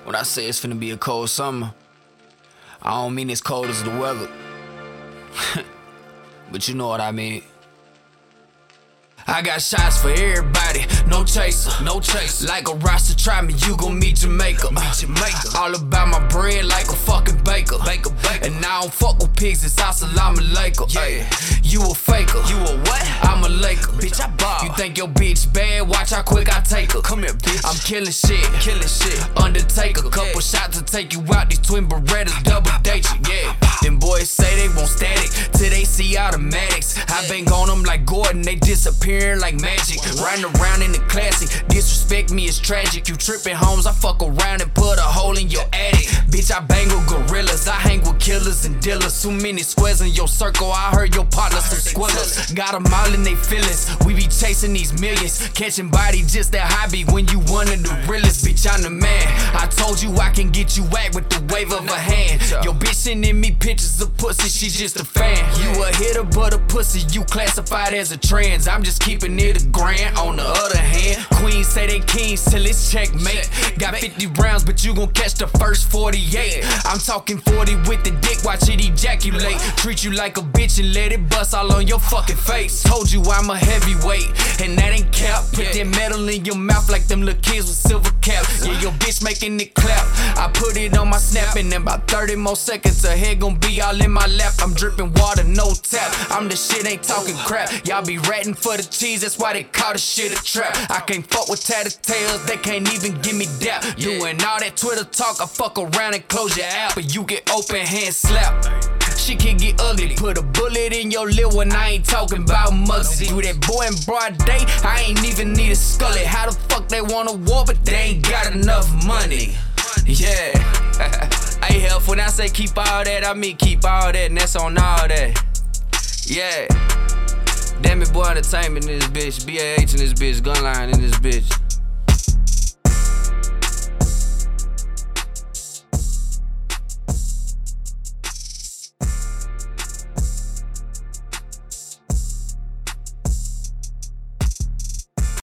When I say it's finna be a cold summer, I don't mean as cold as the weather. But you know what I mean. I got shots for everybody, no chaser, no chaser. Like a roster, try me, you gon' meet Jamaica. All about my bread like a fucking baker. And I don't fuck with pigs, it's assalamu alaikum. Yeah. You a faker, you a what? I'm a Laker. Bitch, I ball. You think your bitch bad? Watch how quick I take her. Come here, bitch. I'm killing shit. Undertaker, couple shots to take you out. These twin Berettas double date you, yeah. Them boys say they want static till they see automatics. I bang on them like Gordon, they disappearing like magic. Riding around in the classic, disrespect me is tragic. You tripping homes, I fuck around and put a hole in your attic. Bitch, I bang with gorillas, I hang with killers and dealers. Too many squares in your circle, I heard your partners some squillers. Got them all in they feelings, we be chasing these millions. Catching body just that hobby when you one of the realest. Bitch, I'm the man, I told you I can get you whacked with the wave of a hand. Your bitch sending me pictures of pussy, she just a fan. You a hitter but a pussy, you classified as a trans. I'm just keeping it a grand. On the other hand, queens say they kings till it's checkmate. Got 50 rounds but you gon' catch the first 48. I'm talking 40 with the dick, watch it ejaculate. Treat you like a bitch and let it bust all on your fucking face. Told you I'm a heavyweight and that ain't cap. Put that metal in your mouth like them little kids with silver caps. Yeah, your bitch making it clap. I put it on my snap and in about 30 more seconds her head gon' be all in my lap. I'm dripping water, no tap. I'm the shit, ain't talking crap. Y'all be ratting for the cheese, that's why they call this shit a trap. I can't fuck with tattletales, they can't even give me dap. Doing all that Twitter talk, I fuck around and close your app, but you get open hand slap. Shit can get ugly, put a bullet in your lil one, I ain't talking about Muggsy. Do that boy in broad day, I ain't even need a scully. How the fuck they want a war, but they ain't got enough money? Yeah. Hey, help, when I say keep all that, I mean keep all that, and that's on all that. Yeah. Damn it, boy, entertainment in this bitch, BAH in this bitch, Gunline in this bitch.